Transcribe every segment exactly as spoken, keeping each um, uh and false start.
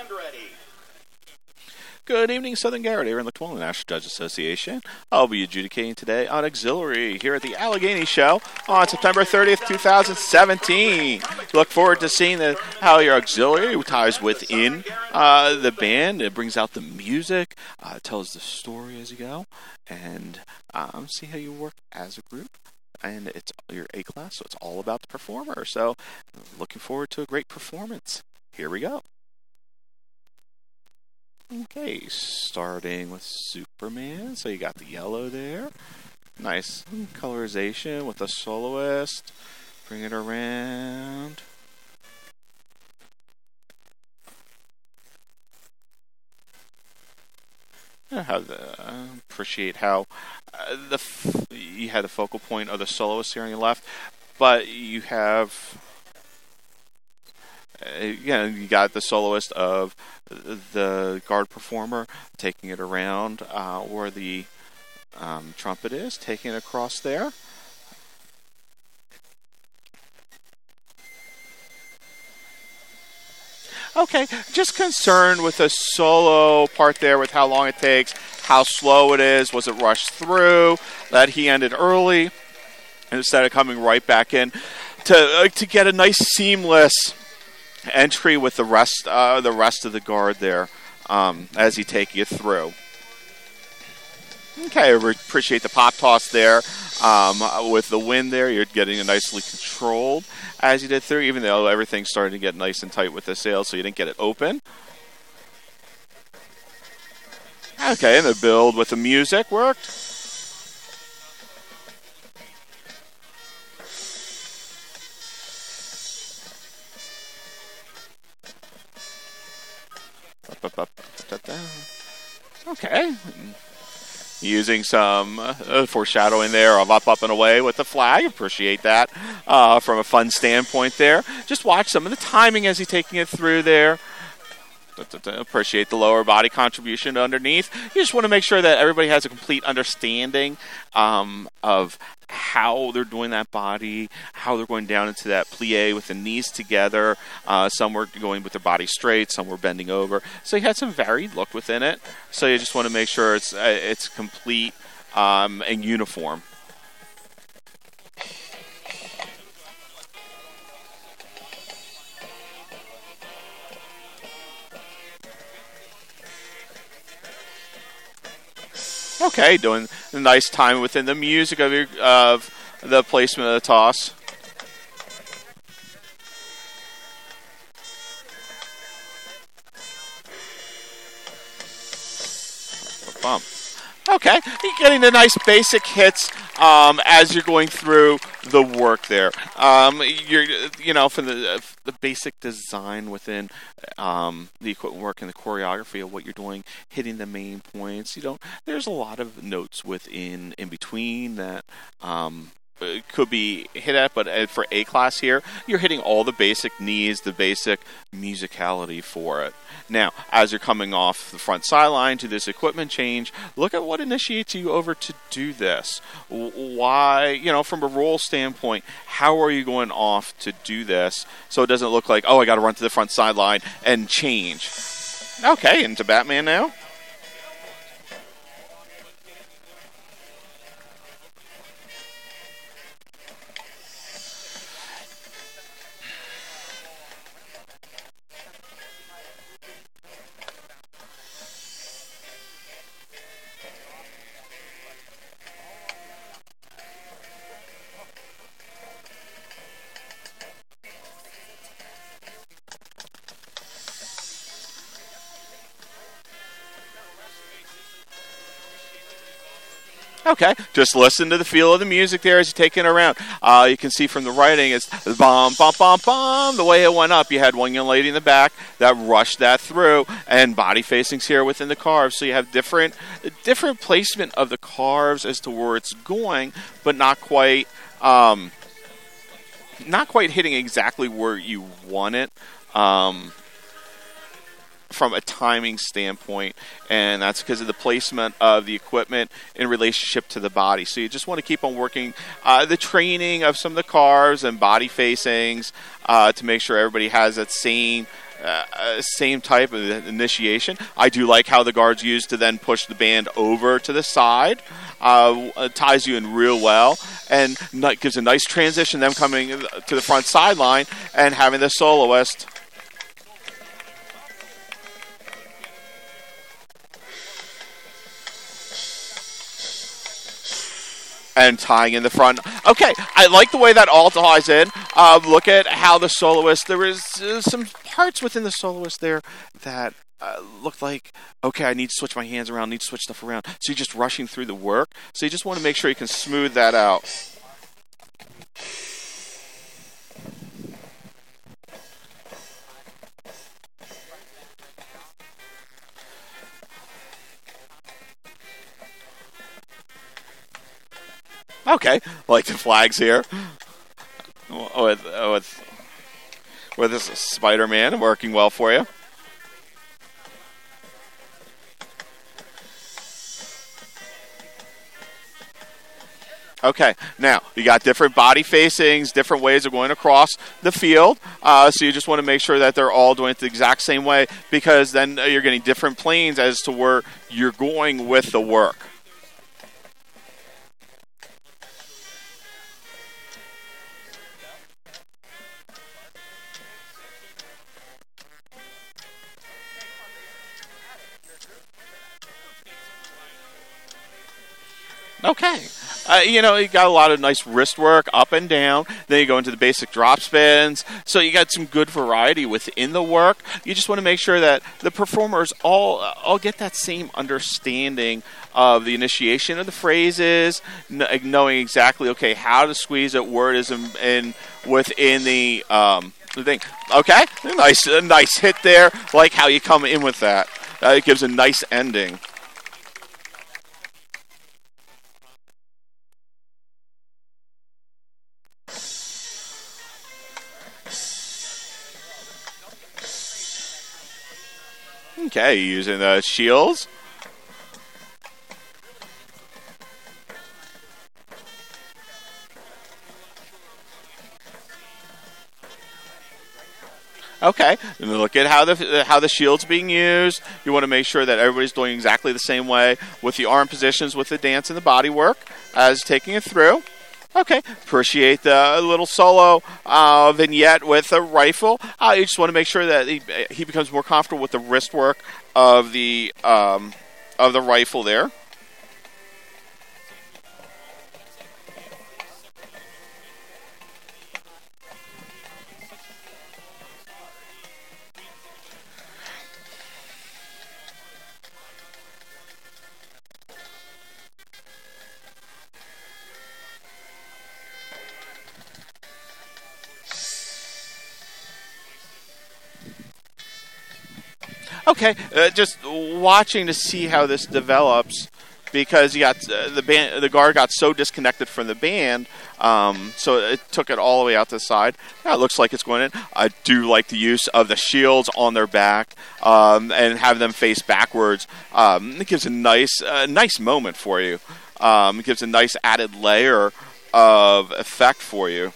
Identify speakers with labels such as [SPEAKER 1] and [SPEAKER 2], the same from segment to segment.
[SPEAKER 1] Good evening, Southern Garrett here in the Twin National Judge Association. I'll be adjudicating today on Auxiliary here at the Allegheny Show on September thirtieth, twenty seventeen. Look forward to seeing the, how your auxiliary ties within uh, the band. It brings out the music, uh, tells the story as you go, and um, see how you work as a group. And it's your A class, so it's all about the performer. So looking forward to a great performance. Here we go. Okay, starting with Superman. So you got the yellow there. Nice colorization with the soloist. Bring it around. I have the, uh, appreciate how uh, the f- you had the focal point of the soloist here on your left, but you have uh, yeah, you got the soloist of the guard performer taking it around uh, where the um, trumpet is, taking it across there. Okay, just concerned with the solo part there with how long it takes, how slow it is, was it rushed through, that he ended early instead of coming right back in to uh, to get a nice seamless entry with the rest uh, the rest of the guard there um, as he take you through. Okay, I appreciate the pop toss there. Um, with the wind there, you're getting it nicely controlled as you did through, even though everything started to get nice and tight with the sail, so you didn't get it open. Okay, and the build with the music worked. Okay. Using some uh, foreshadowing there of up, up, and away with the flag. Appreciate that uh, from a fun standpoint there. Just watch some of the timing as he's taking it through there. Appreciate the lower body contribution underneath. You just want to make sure that everybody has a complete understanding um, of how they're doing that body, how they're going down into that plie with the knees together. Uh, some were going with their body straight, some were bending over. So you had some varied look within it. So you just want to make sure it's uh, it's complete um, and uniform. Okay, doing a nice time within the music of your of the placement of the toss. Bump. Okay, you're getting the nice basic hits um, as you're going through the work there. Um, you're, you know, for the uh, the basic design within um, the equipment work and the choreography of what you're doing, hitting the main points. You don't. There's a lot of notes within in between that. Um, It could be hit at, but for A class here, you're hitting all the basic needs, the basic musicality for it. Now, as you're coming off the front sideline to this equipment change, look at what initiates you over to do this. Why, you know, from a role standpoint, how are you going off to do this so it doesn't look like, oh, I got to run to the front sideline and change. Okay, into Batman now. Okay, just listen to the feel of the music there as you take it around. Uh, you can see from the writing, it's bum, bum, bum, bum. The way it went up, you had one young lady in the back that rushed that through, and body facings here within the carves. So you have different different placement of the carves as to where it's going, but not quite um, not quite hitting exactly where you want it. Um, from a timing standpoint, and that's because of the placement of the equipment in relationship to the body. So you just want to keep on working uh, the training of some of the carves and body facings uh, to make sure everybody has that same uh, uh, same type of initiation. I do like how the guards use to then push the band over to the side. Uh, uh, ties you in real well, and n- gives a nice transition, them coming to the front sideline and having the soloist and tying in the front. Okay, I like the way that all ties in. Uh, look at how the soloist, there is uh, some parts within the soloist there that uh, looked like, okay, I need to switch my hands around, need to switch stuff around. So you're just rushing through the work. So you just want to make sure you can smooth that out. Okay, like the flags here. With, with, with this Spider-Man working well for you. Okay, now you got different body facings, different ways of going across the field. Uh, so you just want to make sure that they're all doing it the exact same way, because then you're getting different planes as to where you're going with the work. Okay. Uh, you know, you got a lot of nice wrist work up and down. Then you go into the basic drop spins. So you got some good variety within the work. You just want to make sure that the performers all all get that same understanding of the initiation of the phrases, knowing exactly, okay, how to squeeze it, where it is in, in within the um, the thing. Okay, nice, a nice hit there. Like how you come in with that. Uh, it gives a nice ending. Okay, using the shields. Okay, and look at how the how the shield's being used. You want to make sure that everybody's doing exactly the same way with the arm positions, with the dance and the body work as taking it through. Okay, appreciate the little solo uh, vignette with a rifle. Uh, you just want to make sure that he, he becomes more comfortable with the wrist work of the um, of the rifle there. Okay, uh, just watching to see how this develops, because you got uh, the band, the guard got so disconnected from the band, um, so it took it all the way out to the side. Now it looks like it's going in. I do like the use of the shields on their back um, and have them face backwards. Um, it gives a nice, uh, nice moment for you. Um, it gives a nice added layer of effect for you.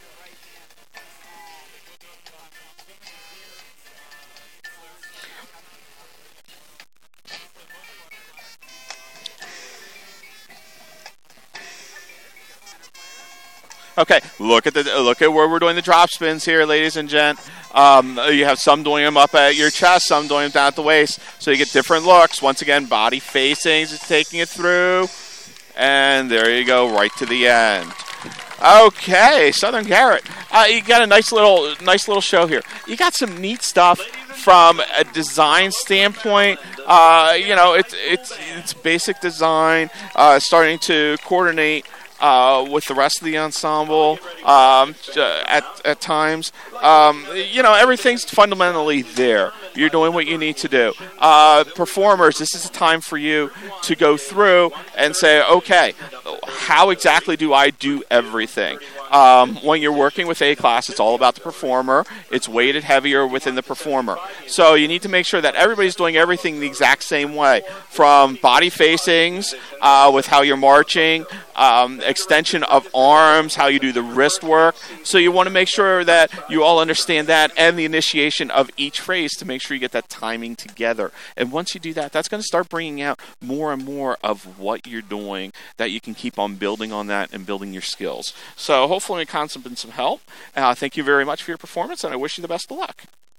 [SPEAKER 1] Okay, look at the look at where we're doing the drop spins here, ladies and gent. Um, you have some doing them up at your chest, some doing them down at the waist, so you get different looks. Once again, body facings is taking it through, and there you go, right to the end. Okay, Southern Garrett, uh, you got a nice little nice little show here. You got some neat stuff from a design standpoint. Uh, you know, it's it's it's basic design, uh, starting to coordinate Uh, with the rest of the ensemble um, at at times. Um, you know, everything's fundamentally there. You're doing what you need to do. Uh, performers, this is a time for you to go through and say, okay, how exactly do I do everything? Um, when you're working with A-class, it's all about the performer. It's weighted heavier within the performer. So you need to make sure that everybody's doing everything the exact same way, from body facings uh, with how you're marching, um, extension of arms, how you do the wrist work. So you want to make sure that you all understand that, and the initiation of each phrase to make sure you get that timing together. And once you do that, that's going to start bringing out more and more of what you're doing, that you can keep on building on that and building your skills. So hopefully my concept's been some help. Uh, thank you very much for your performance, and I wish you the best of luck.